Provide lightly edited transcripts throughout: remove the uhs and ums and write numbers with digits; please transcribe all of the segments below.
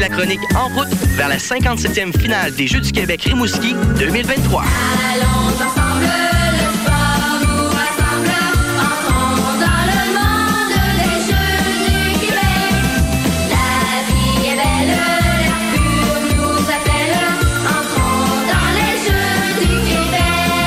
la chronique En route vers la 57e finale des Jeux du Québec Rimouski 2023. Allons ensemble, le sport nous rassemble, entrons dans le monde des Jeux du Québec. La vie est belle, l'air pur nous appelle, entrons dans les Jeux du Québec.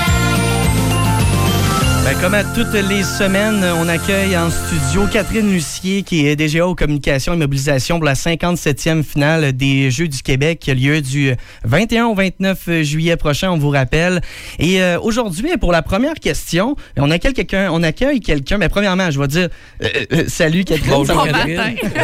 Comme à toutes les semaines, on accueille en studio Catherine Lucier, qui est DGA aux communications et mobilisation pour la 57e finale des Jeux du Québec qui a lieu du 21 au 29 juillet prochain, on vous rappelle. Et aujourd'hui, pour la première question, on accueille quelqu'un, mais premièrement, je vais dire salut Catherine. Bonjour Catherine.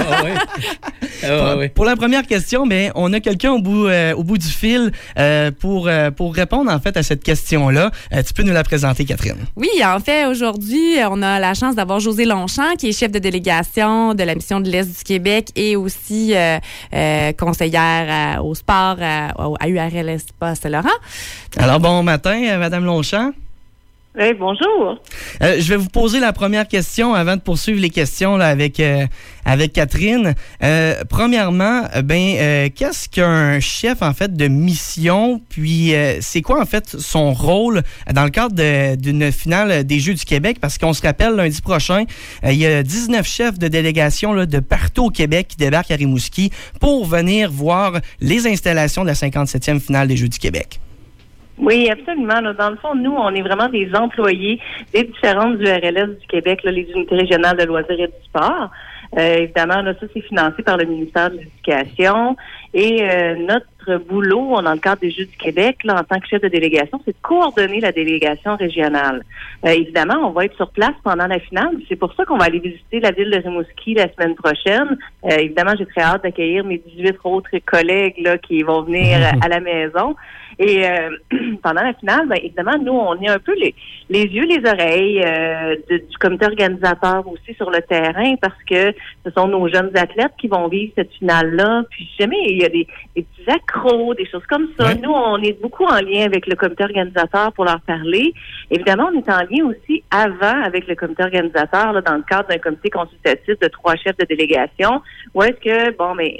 Pour la première question, mais on a quelqu'un au bout du fil pour répondre en fait à cette question-là. Tu peux nous la présenter, Catherine? Oui, en fait, aujourd'hui, on a la chance d'avoir Josée Longchamp, qui est chef de délégation de la mission de l'Est du Québec et aussi conseillère au sport à URL Espace Saint-Laurent. Alors, bon matin, Madame Longchamp. Oui, bonjour. Je vais vous poser la première question avant de poursuivre les questions là, avec Catherine. Premièrement, qu'est-ce qu'un chef en fait de mission? Puis c'est quoi en fait son rôle dans le cadre d'une finale des Jeux du Québec? Parce qu'on se rappelle, lundi prochain, il y a 19 chefs de délégation là, de partout au Québec qui débarquent à Rimouski pour venir voir les installations de la 57e finale des Jeux du Québec. Oui, absolument. Dans le fond, nous, on est vraiment des employés des différentes URLS du Québec, là, les unités régionales de loisirs et du sport. Évidemment, là, ça, c'est financé par le ministère de l'Éducation. Et notre boulot, dans le cadre des Jeux du Québec, là, en tant que chef de délégation, c'est de coordonner la délégation régionale. Évidemment, on va être sur place pendant la finale. C'est pour ça qu'on va aller visiter la ville de Rimouski la semaine prochaine. Évidemment, j'ai très hâte d'accueillir mes 18 autres collègues là, qui vont venir à la maison. Et pendant la finale, évidemment, nous, on est un peu les yeux, les oreilles du comité organisateur aussi sur le terrain parce que ce sont nos jeunes athlètes qui vont vivre cette finale-là. Puis jamais il y a des petits accros, des choses comme ça. Ouais. Nous, on est beaucoup en lien avec le comité organisateur pour leur parler. Évidemment, on est en lien aussi avant avec le comité organisateur là, dans le cadre d'un comité consultatif de 3 chefs de délégation. Où est-ce que,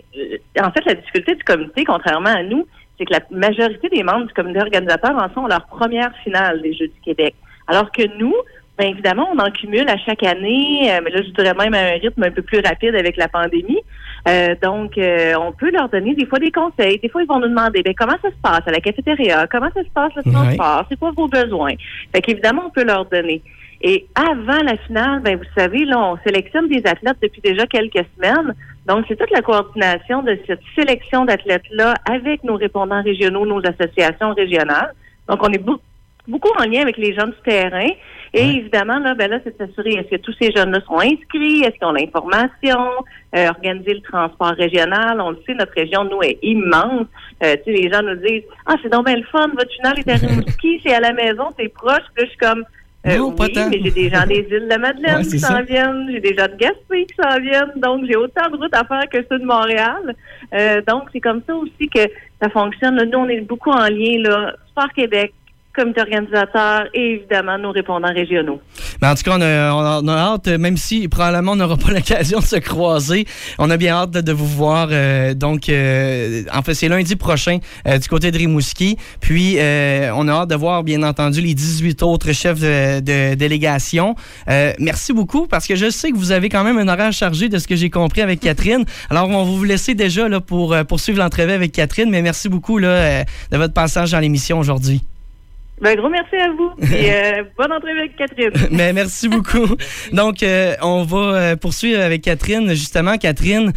en fait, la difficulté du comité, contrairement à nous, c'est que la majorité des membres du comité organisateur en sont à leur première finale des Jeux du Québec. Alors que nous, évidemment, on en cumule à chaque année, mais là, je dirais même à un rythme un peu plus rapide avec la pandémie. Donc, on peut leur donner des fois des conseils. Des fois, ils vont nous demander, comment ça se passe à la cafétéria? Comment ça se passe le transport? C'est quoi vos besoins? Fait qu'évidemment, on peut leur donner. Et avant la finale, vous savez, là, on sélectionne des athlètes depuis déjà quelques semaines. Donc, c'est toute la coordination de cette sélection d'athlètes-là avec nos répondants régionaux, nos associations régionales. Donc, on est beaucoup en lien avec les gens du terrain. Et évidemment, là, c'est de s'assurer, est-ce que tous ces jeunes-là sont inscrits? Est-ce qu'ils ont l'information? Organiser le transport régional. On le sait, notre région, nous, est immense. Les gens nous disent, c'est donc bien le fun, votre finale est à Rimouski, c'est à la maison, c'est proche. Puis là, je suis comme, non, pas tant. Mais j'ai des gens des îles de la Madeleine qui s'en viennent, j'ai des gens de Gaspé qui s'en viennent, donc j'ai autant de routes à faire que ceux de Montréal. Donc, c'est comme ça aussi que ça fonctionne. Là, nous, on est beaucoup en lien, là, Sport Québec, comité organisateur et évidemment nos répondants régionaux. Mais en tout cas, on a hâte, même si probablement on n'aura pas l'occasion de se croiser, on a bien hâte de vous voir. En fait, c'est lundi prochain du côté de Rimouski. Puis, on a hâte de voir, bien entendu, les 18 autres chefs de délégation. Merci beaucoup, parce que je sais que vous avez quand même un horaire chargé de ce que j'ai compris avec Catherine. Alors, on va vous laisser déjà là, pour poursuivre l'entrevue avec Catherine, mais merci beaucoup là, de votre passage dans l'émission aujourd'hui. Gros merci à vous. Et bonne entrée avec Catherine. Mais merci beaucoup. Donc, on va poursuivre avec Catherine. Justement, Catherine,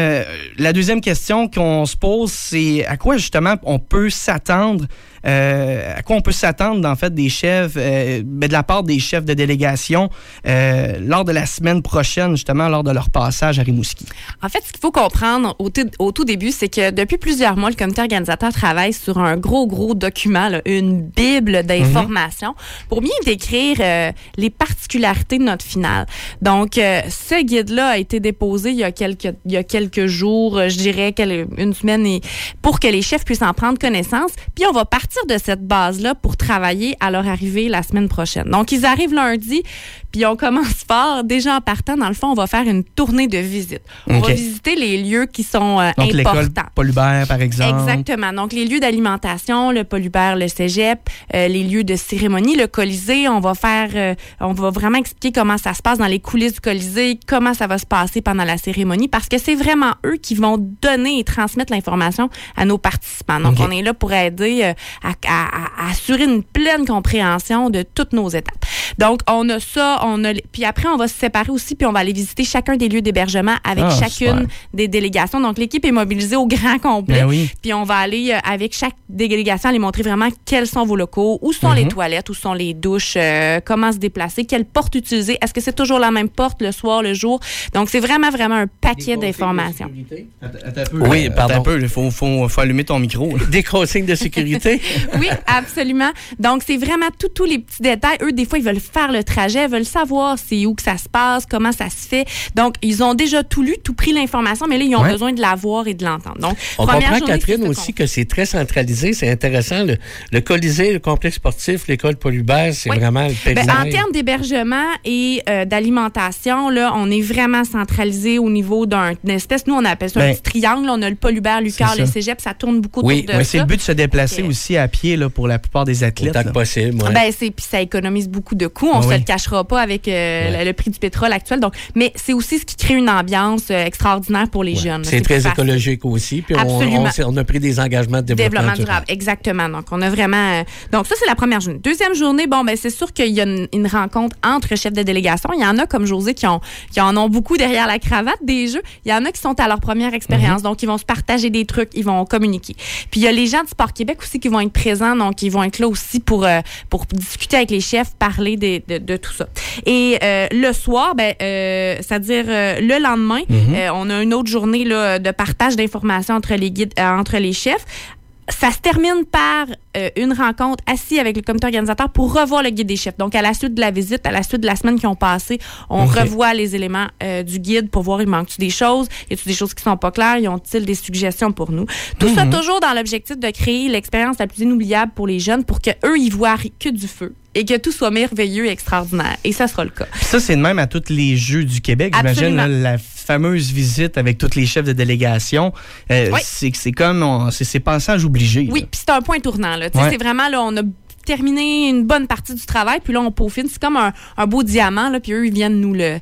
la deuxième question qu'on se pose, c'est à quoi justement on peut s'attendre en fait des chefs, de la part des chefs de délégation lors de la semaine prochaine, justement, lors de leur passage à Rimouski? En fait, ce qu'il faut comprendre au tout début, c'est que depuis plusieurs mois, le comité organisateur travaille sur un gros document, là, une bible d'informations pour bien décrire les particularités de notre finale. Donc, ce guide-là a été déposé il y a quelques jours, je dirais une semaine, pour que les chefs puissent en prendre connaissance. Puis, on va partir de cette base-là pour travailler à leur arrivée la semaine prochaine. Donc, ils arrivent lundi, puis Puis on commence fort. Déjà en partant, dans le fond, on va faire une tournée de visite. On va visiter les lieux qui sont donc, l'école importants. Paul Hubert, par exemple. Exactement. Donc, les lieux d'alimentation, le Paul Hubert, le cégep, les lieux de cérémonie, le Colisée. On va vraiment expliquer comment ça se passe dans les coulisses du Colisée, comment ça va se passer pendant la cérémonie, parce que c'est vraiment eux qui vont donner et transmettre l'information à nos participants. Donc, on est là pour aider à assurer une pleine compréhension de toutes nos étapes. Donc, on a ça, puis après, on va se séparer aussi, puis on va aller visiter chacun des lieux d'hébergement avec chacune des délégations. Donc, l'équipe est mobilisée au grand complet. Puis on va aller avec chaque délégation, aller montrer vraiment quels sont vos locaux, où sont les toilettes, où sont les douches, comment se déplacer, quelle porte utiliser. Est-ce que c'est toujours la même porte le soir, le jour? Donc, c'est vraiment un paquet d'informations. Oui, pardon. Il faut allumer ton micro. Des consignes de sécurité? Oui, absolument. Donc, c'est vraiment tous les petits détails. Eux, des fois, ils veulent faire le trajet, veulent savoir c'est où que ça se passe, comment ça se fait. Donc, ils ont déjà tout lu, tout pris l'information, mais là, ils ont besoin de la voir et de l'entendre. Donc, on comprend, Catherine, aussi que c'est très centralisé. C'est intéressant. Le Colisée, le complexe sportif, l'école Paul Hubert, c'est vraiment le périmètre. En termes d'hébergement et d'alimentation, là, on est vraiment centralisé au niveau d'une espèce, nous, on appelle ça un petit triangle. On a le Paul Hubert, Lucar, le cégep, ça tourne beaucoup autour de ça. C'est le but de se déplacer aussi à pied là, pour la plupart des athlètes. Autant que possible. Puis ça économise beaucoup de coûts. On ne se le cachera pas avec le prix du pétrole actuel. Donc, mais c'est aussi ce qui crée une ambiance extraordinaire pour les jeunes. C'est très écologique aussi. Puis on a pris des engagements de développement durable. Exactement. Donc, on a vraiment... Donc, ça, c'est la première journée. Deuxième journée, c'est sûr qu'il y a une rencontre entre chefs de délégation. Il y en a, comme José, qui en ont beaucoup derrière la cravate des jeux. Il y en a qui sont à leur première expérience. Donc, ils vont se partager des trucs, ils vont communiquer. Puis, il y a les gens du Sport Québec aussi qui vont être présents. Donc, ils vont être là aussi pour discuter avec les chefs, parler de tout ça. Et le soir, c'est-à-dire le lendemain, on a une autre journée là, de partage d'informations entre les guides, entre les chefs. Ça se termine par une rencontre assis avec le comité organisateur pour revoir le guide des chefs. Donc, à la suite de la visite, à la suite de la semaine qui ont passé, on revoit les éléments du guide pour voir il manque-tu des choses, y a-t-il des choses qui sont pas claires, y ont-ils des suggestions pour nous. Tout ça toujours dans l'objectif de créer l'expérience la plus inoubliable pour les jeunes pour qu'eux, ils voient que du feu. Et que tout soit merveilleux et extraordinaire. Et ça sera le cas. Ça, c'est de même à tous les Jeux du Québec. J'imagine la fameuse visite avec tous les chefs de délégation. C'est comme... c'est passage obligé. Oui, puis c'est un point tournant. Là. C'est vraiment, là, on a terminé une bonne partie du travail, puis là, on peaufine. C'est comme un beau diamant, là, puis eux, ils viennent nous le...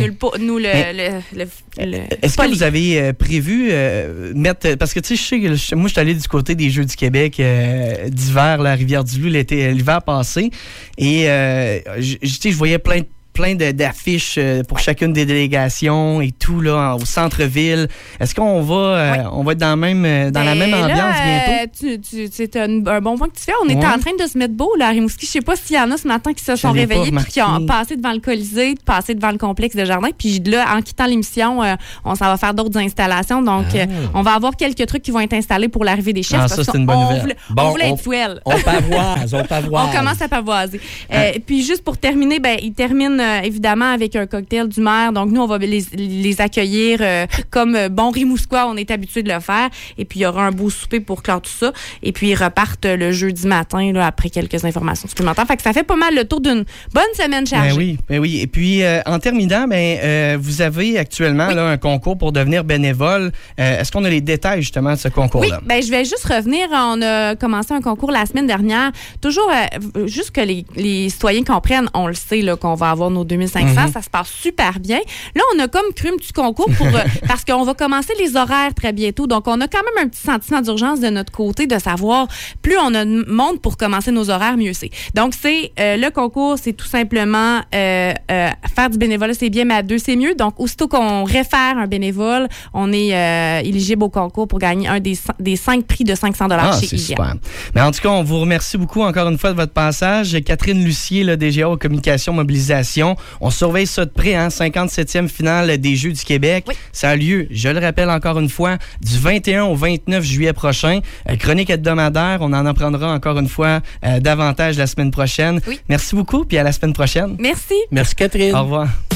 Est-ce que vous avez prévu mettre... Parce que, tu sais, moi, je suis allé du côté des Jeux du Québec d'hiver, la Rivière-du-Loup, l'hiver passé, et je voyais plein d'affiches pour chacune des délégations et tout là au centre-ville. Est-ce qu'on va être dans la même ambiance bientôt? C'est un bon point que tu fais. On était en train de se mettre beau là, à Rimouski. Je sais pas s'il y en a ce matin qui se sont réveillés et qui ont passé devant le Colisée, passé devant le complexe de jardin. Puis là, en quittant l'émission, on s'en va faire d'autres installations. Donc, on va avoir quelques trucs qui vont être installés pour l'arrivée des chefs. Ça, c'est une bonne nouvelle. On voulait être fuel. On pavoise. On commence à pavoiser. Puis juste pour terminer, il termine évidemment avec un cocktail du maire. Donc, nous, on va les accueillir comme bon Rimouskois, on est habitué de le faire. Et puis, il y aura un beau souper pour clore tout ça. Et puis, ils repartent le jeudi matin là, après quelques informations supplémentaires. Fait que ça fait pas mal le tour d'une bonne semaine chargée. Ben oui. Et puis, en terminant, vous avez actuellement là, un concours pour devenir bénévole. Est-ce qu'on a les détails, justement, de ce concours-là? Oui, je vais juste revenir. On a commencé un concours la semaine dernière. Toujours, juste que les citoyens comprennent, on le sait, là, qu'on va avoir nos 2500. Ça se passe super bien. Là, on a comme cru un petit concours parce qu'on va commencer les horaires très bientôt. Donc, on a quand même un petit sentiment d'urgence de notre côté de savoir plus on a de monde pour commencer nos horaires, mieux c'est. Donc, le concours, c'est tout simplement faire du bénévolat, c'est bien, mais à deux, c'est mieux. Donc, aussitôt qu'on réfère un bénévole, on est éligible au concours pour gagner un des 5 prix de 500 $ chez c'est IGA. Super. Mais en tout cas, on vous remercie beaucoup encore une fois de votre passage. Catherine Lucier, le DGA aux communications mobilisation. On surveille ça de près, 57e finale des Jeux du Québec. Oui. Ça a lieu, je le rappelle encore une fois, du 21 au 29 juillet prochain. Chronique hebdomadaire, on en apprendra encore une fois davantage la semaine prochaine. Oui. Merci beaucoup, puis à la semaine prochaine. Merci. Merci Catherine. Au revoir.